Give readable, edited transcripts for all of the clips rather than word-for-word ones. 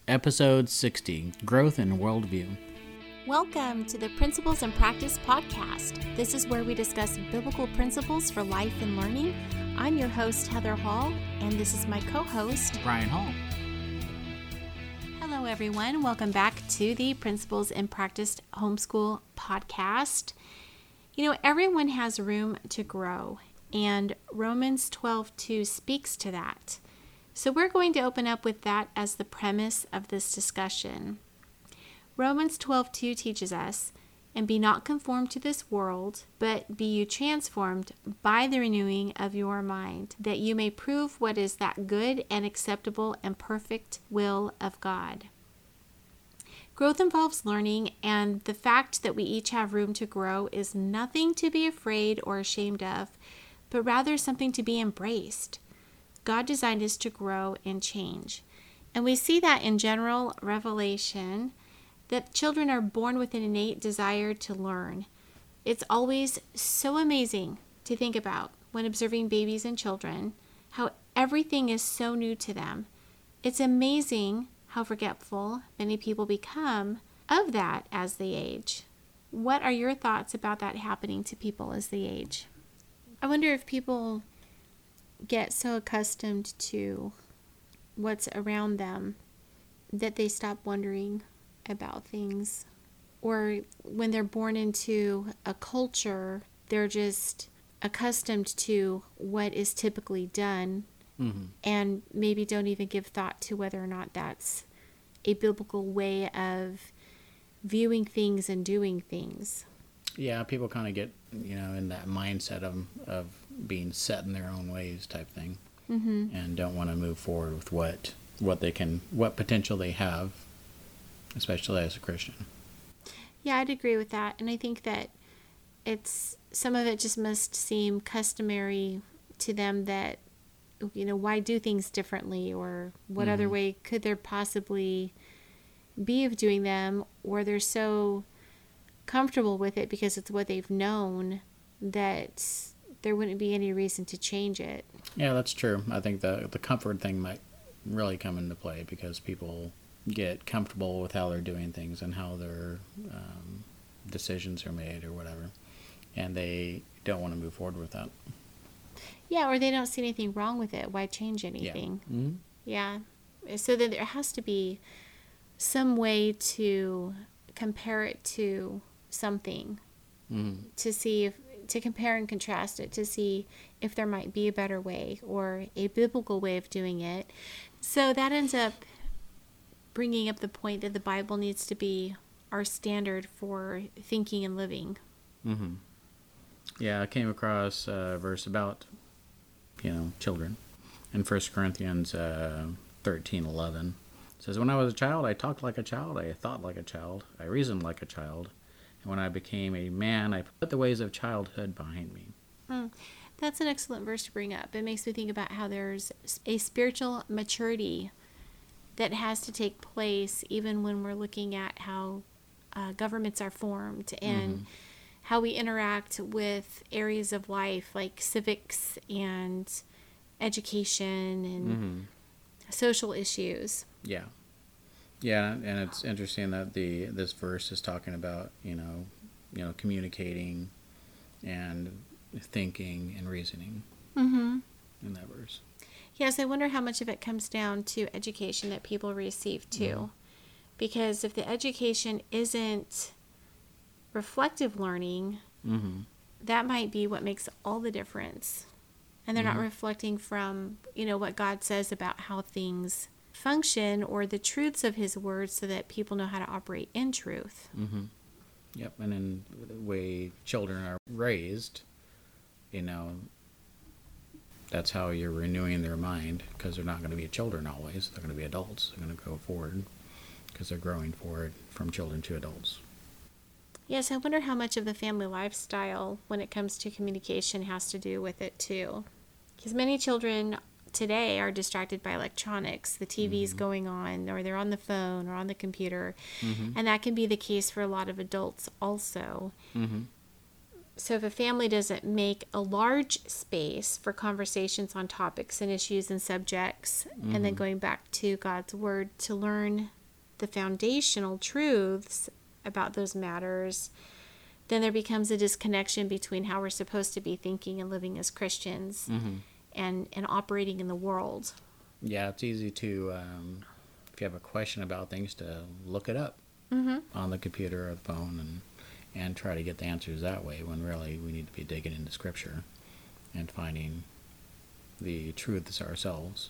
Episode 60, Growth and Worldview. Welcome to the Principles and Practice podcast. This is where we discuss biblical principles for life and learning. I'm your host, Heather Hall, and this is my co-host, Brian Hall. Hello, everyone. Welcome back to the Principles and Practice Homeschool podcast. You know, everyone has room to grow, and Romans 12:2 speaks to that. So we're going to open up with that as the premise of this discussion. Romans 12:2 teaches us, "And be not conformed to this world, but be you transformed by the renewing of your mind, that you may prove what is that good and acceptable and perfect will of God." Growth involves learning, and the fact that we each have room to grow is nothing to be afraid or ashamed of, but rather something to be embraced. God designed us to grow and change. And we see that in general revelation, that children are born with an innate desire to learn. It's always so amazing to think about when observing babies and children, how everything is so new to them. It's amazing how forgetful many people become of that as they age. What are your thoughts about that happening to people as they age? I wonder if people get so accustomed to what's around them that they stop wondering about things. Or when they're born into a culture, they're just accustomed to what is typically done, and maybe don't even give thought to whether or not that's a biblical way of viewing things and doing things. Yeah, people kind of get, in that mindset of being set in their own ways type thing, and don't want to move forward with what potential they have, especially as a Christian. Yeah, I'd agree with that, and I think that some of it just must seem customary to them that, why do things differently, or what other way could there possibly be of doing them, or they're so comfortable with it because it's what they've known that there wouldn't be any reason to change it. Yeah, that's true. I think the comfort thing might really come into play because people get comfortable with how they're doing things and how their decisions are made or whatever, and they don't want to move forward with that. Yeah, or they don't see anything wrong with it. Why change anything? Yeah. So then there has to be some way to compare it to something, to compare and contrast it, to see if there might be a better way or a biblical way of doing it. So that ends up bringing up the point that the Bible needs to be our standard for thinking and living. Yeah, I came across a verse about, children in 1 Corinthians 13:11. It says, "When I was a child, I talked like a child, I thought like a child, I reasoned like a child. And when I became a man, I put the ways of childhood behind me." That's an excellent verse to bring up. It makes me think about how there's a spiritual maturity that has to take place even when we're looking at how governments are formed and how we interact with areas of life like civics and education and social issues. Yeah, and it's interesting that this verse is talking about communicating and thinking and reasoning in that verse. Yes, I wonder how much of it comes down to education that people receive too, because if the education isn't reflective learning, that might be what makes all the difference, and they're not reflecting from what God says about how things function or the truths of his words so that people know how to operate in truth. Yep, and in the way children are raised, that's how you're renewing their mind, because they're not going to be children always. They're going to be adults. They're going to go forward because they're growing forward from children to adults. Yes, I wonder how much of the family lifestyle when it comes to communication has to do with it too. Because many children today are distracted by electronics, the TV's going on, or they're on the phone or on the computer. And that can be the case for a lot of adults also. So if a family doesn't make a large space for conversations on topics and issues and subjects, and then going back to God's Word to learn the foundational truths about those matters, then there becomes a disconnection between how we're supposed to be thinking and living as Christians and operating in the world. Yeah, it's easy to, if you have a question about things, to look it up on the computer or the phone and try to get the answers that way, when really we need to be digging into Scripture and finding the truths ourselves.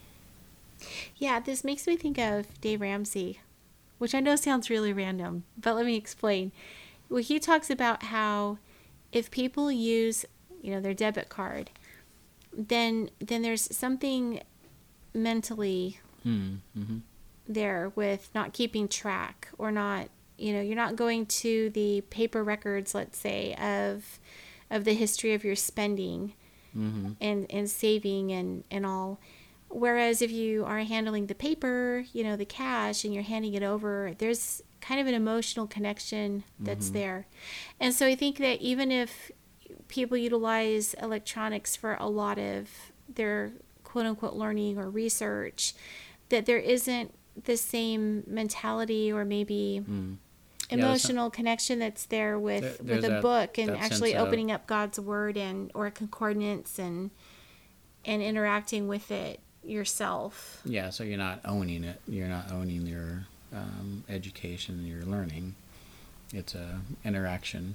Yeah, this makes me think of Dave Ramsey, which I know sounds really random, but let me explain. Well, he talks about how if people use, their debit card, then there's something mentally there with not keeping track, or not, you're not going to the paper records, let's say, of the history of your spending and saving and all. Whereas if you are handling the paper, the cash, and you're handing it over, there's kind of an emotional connection that's there. And so I think that even if people utilize electronics for a lot of their quote-unquote learning or research, that there isn't the same mentality or maybe emotional connection that's there with a book and actually opening up God's Word or a concordance and interacting with it yourself. Yeah, so you're not owning it. You're not owning your education, your learning. It's a interaction.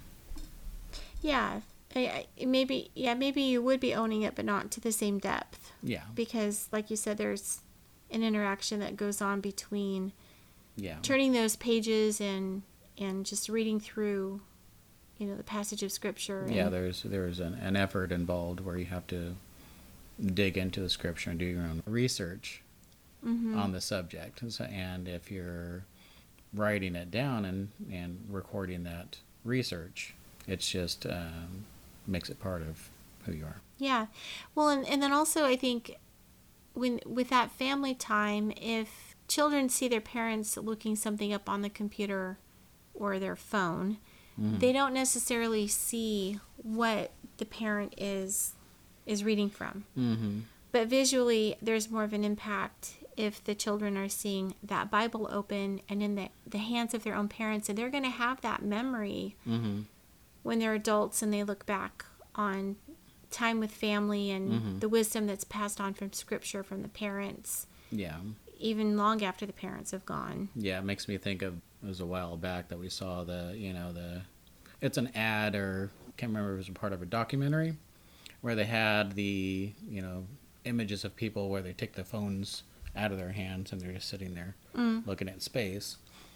Yeah, maybe you would be owning it, but not to the same depth. Yeah. Because, like you said, there's an interaction that goes on between Yeah. turning those pages and just reading through, the passage of Scripture. Yeah, there's an effort involved where you have to dig into the Scripture and do your own research on the subject. And if you're writing it down and recording that research, it's just makes it part of who you are. Yeah. Well, and then also I think with that family time, if children see their parents looking something up on the computer or their phone, they don't necessarily see what the parent is reading from. But visually, there's more of an impact if the children are seeing that Bible open and in the hands of their own parents, and they're going to have that memory when they're adults and they look back on time with family and the wisdom that's passed on from Scripture from the parents. Yeah. Even long after the parents have gone. Yeah, it makes me think of, it was a while back that we saw it's an ad, or I can't remember if it was a part of a documentary, where they had the, images of people where they take the phones out of their hands and they're just sitting there looking at space.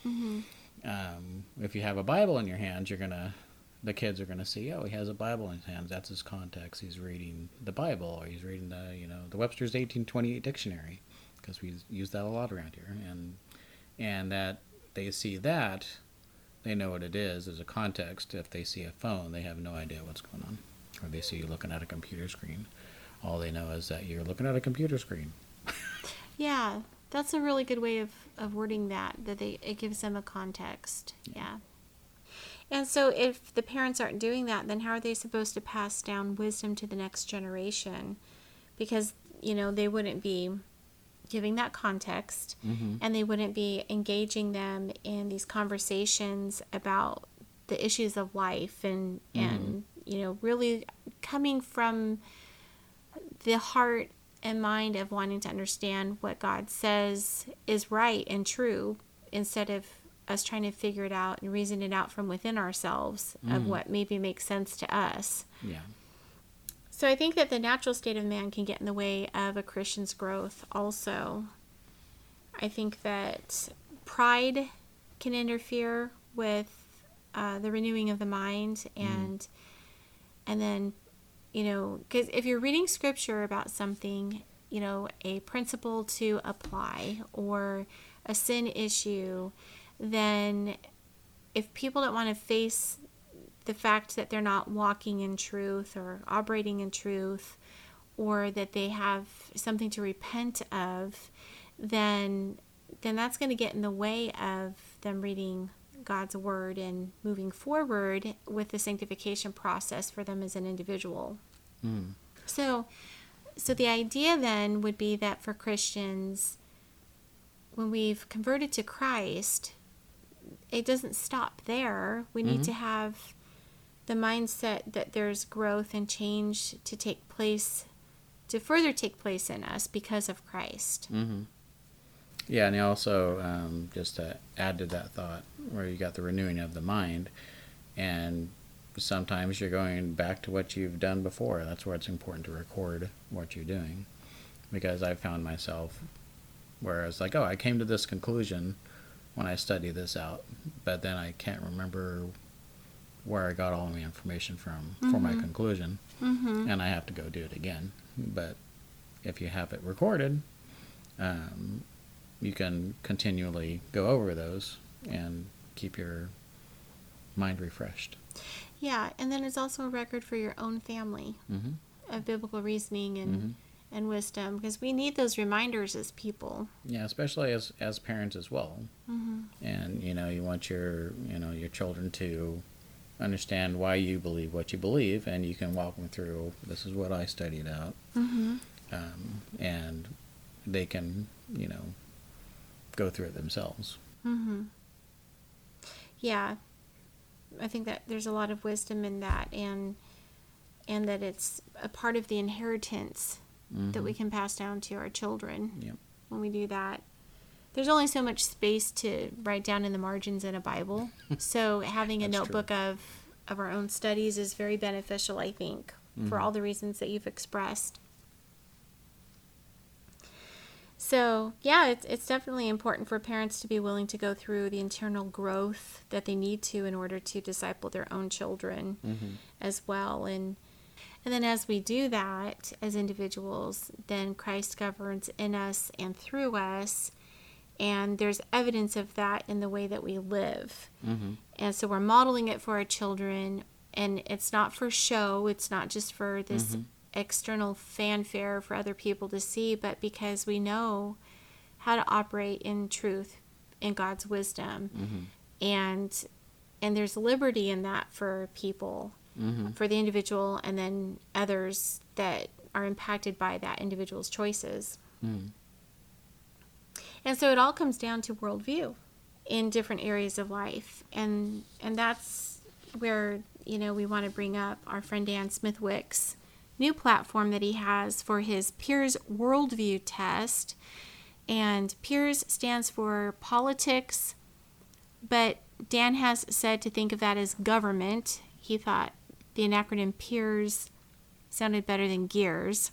If you have a Bible in your hands, the kids are gonna see, oh, he has a Bible in his hands. That's his context. He's reading the Bible, or he's reading the Webster's 1828 dictionary, because we use that a lot around here. And that they see that, they know what it is as a context. If they see a phone, they have no idea what's going on. Or they see you looking at a computer screen. All they know is that you're looking at a computer screen. Yeah, that's a really good way of wording that it gives them a context. Yeah. And so if the parents aren't doing that, then how are they supposed to pass down wisdom to the next generation? Because, they wouldn't be giving that context, and they wouldn't be engaging them in these conversations about the issues of life and really coming from the heart and mind of wanting to understand what God says is right and true, instead of us trying to figure it out and reason it out from within ourselves of what maybe makes sense to us. Yeah. So I think that the natural state of man can get in the way of a Christian's growth also. I think that pride can interfere with the renewing of the mind, and then, because if you're reading Scripture about something, a principle to apply or a sin issue, then if people don't want to face the fact that they're not walking in truth or operating in truth, or that they have something to repent of, then that's going to get in the way of them reading God's word and moving forward with the sanctification process for them as an individual. So the idea then would be that for Christians, when we've converted to Christ, it doesn't stop there. We need to have the mindset that there's growth and change to take place, to further take place in us because of Christ. Yeah, and also, just to add to that thought, where you got the renewing of the mind, and sometimes you're going back to what you've done before. That's where it's important to record what you're doing, because I found myself where it's like, oh, I came to this conclusion when I study this out, but then I can't remember where I got all my information from for my conclusion, and I have to go do it again. But if you have it recorded, you can continually go over those and keep your mind refreshed. Yeah, and then it's also a record for your own family of biblical reasoning and wisdom, because we need those reminders as people. Yeah, especially as parents as well. And you want your children to understand why you believe what you believe, and you can walk them through, this is what I studied out, and they can go through it themselves. Yeah, I think that there's a lot of wisdom in that, and that it's a part of the inheritance that we can pass down to our children when we do that. There's only so much space to write down in the margins in a Bible, so having a notebook of our own studies is very beneficial, I think, for all the reasons that you've expressed. So, yeah, it's definitely important for parents to be willing to go through the internal growth that they need to in order to disciple their own children as well. And then as we do that as individuals, then Christ governs in us and through us, and there's evidence of that in the way that we live. And so we're modeling it for our children, and it's not for show, it's not just for this external fanfare for other people to see, but because we know how to operate in truth, in God's wisdom, and there's liberty in that for people, for the individual, and then others that are impacted by that individual's choices. And so it all comes down to worldview in different areas of life, and that's where we want to bring up our friend Dan Smithwick's new platform that he has for his Peers Worldview Test. And Peers stands for politics, but Dan has said to think of that as government. He thought the acronym Peers sounded better than gears.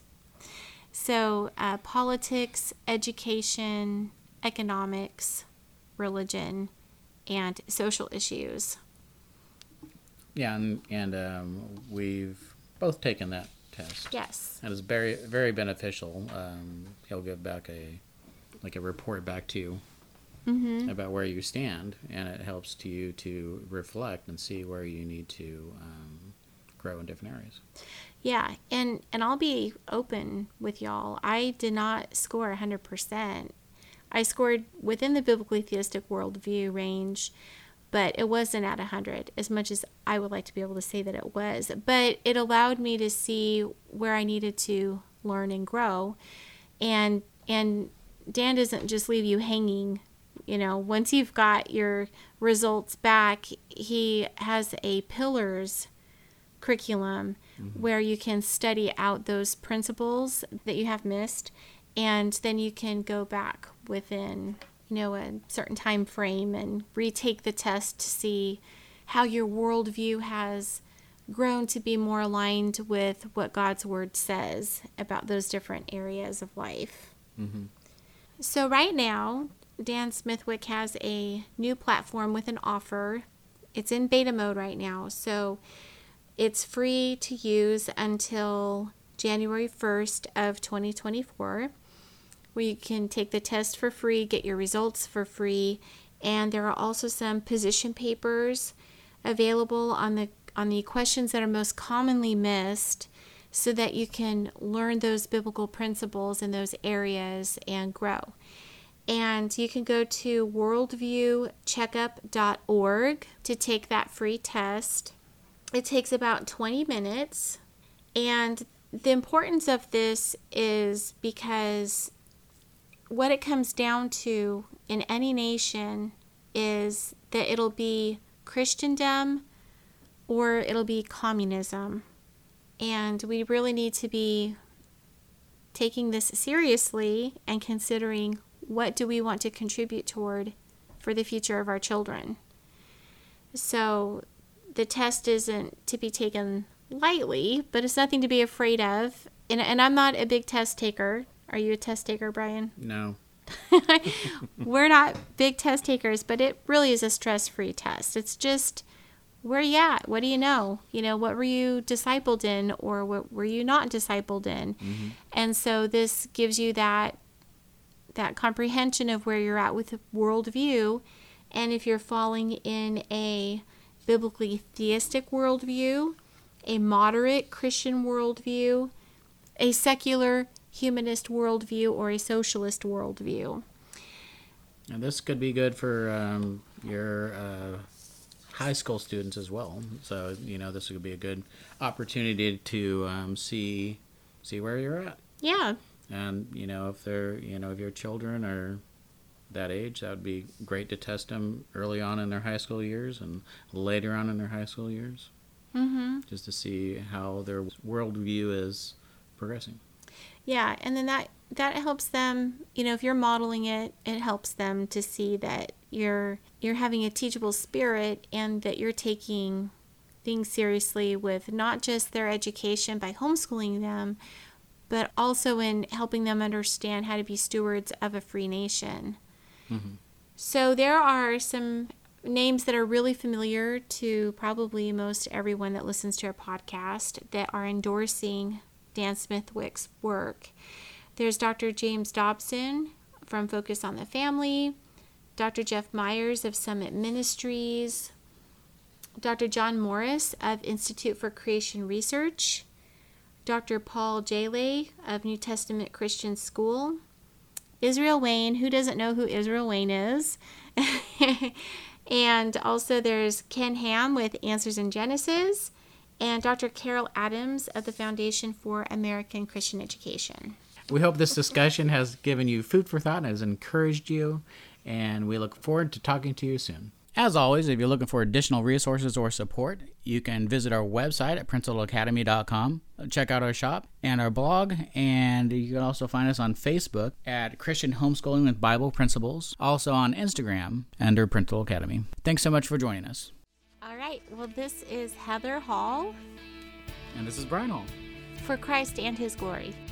So politics, education, economics, religion, and social issues. Yeah, and we've both taken that test. Yes. And it's very, very beneficial. He'll give back a report back to you about where you stand, and it helps you to reflect and see where you need to grow in different areas. Yeah, and I'll be open with y'all. I did not score 100%. I scored within the biblically theistic worldview range, but it wasn't at 100, as much as I would like to be able to say that it was. But it allowed me to see where I needed to learn and grow. And Dan doesn't just leave you hanging. Once you've got your results back, he has a pillars curriculum where you can study out those principles that you have missed, and then you can go back within a certain time frame and retake the test to see how your worldview has grown to be more aligned with what God's word says about those different areas of life. So right now, Dan Smithwick has a new platform with an offer. It's in beta mode right now, so it's free to use until January 1st of 2024. Where you can take the test for free, get your results for free, and there are also some position papers available on the questions that are most commonly missed, so that you can learn those biblical principles in those areas and grow. And you can go to worldviewcheckup.org to take that free test. It takes about 20 minutes. And the importance of this is because what it comes down to in any nation is that it'll be Christendom or it'll be communism. And we really need to be taking this seriously and considering what do we want to contribute toward for the future of our children. So the test isn't to be taken lightly, but it's nothing to be afraid of. And I'm not a big test taker. Are you a test taker, Brian? No. We're not big test takers, but it really is a stress-free test. It's just, where are you at? What do you know? What were you discipled in, or what were you not discipled in? Mm-hmm. And so this gives you that comprehension of where you're at with a worldview. And if you're falling in a biblically theistic worldview, a moderate Christian worldview, a secular humanist worldview, or a socialist worldview. And this could be good for your high school students as well. So, this would be a good opportunity to see where you're at. Yeah. And, if they're, if your children are that age, that would be great to test them early on in their high school years and later on in their high school years. Mm-hmm. Just to see how their worldview is progressing. Yeah, and then that helps them, if you're modeling it, it helps them to see that you're having a teachable spirit and that you're taking things seriously with not just their education by homeschooling them, but also in helping them understand how to be stewards of a free nation. Mm-hmm. So there are some names that are really familiar to probably most everyone that listens to our podcast that are endorsing Dan Smithwick's work. There's Dr. James Dobson from Focus on the Family, Dr. Jeff Myers of Summit Ministries, Dr. John Morris of Institute for Creation Research, Dr. Paul Jaley of New Testament Christian School, Israel Wayne, who doesn't know who Israel Wayne is? And also there's Ken Ham with Answers in Genesis, and Dr. Carol Adams of the Foundation for American Christian Education. We hope this discussion has given you food for thought and has encouraged you, and we look forward to talking to you soon. As always, if you're looking for additional resources or support, you can visit our website at principalacademy.com, check out our shop and our blog, and you can also find us on Facebook at Christian Homeschooling with Bible Principles, also on Instagram under Principal Academy. Thanks so much for joining us. All right, well, this is Heather Hall. And this is Brian Hall. For Christ and His glory.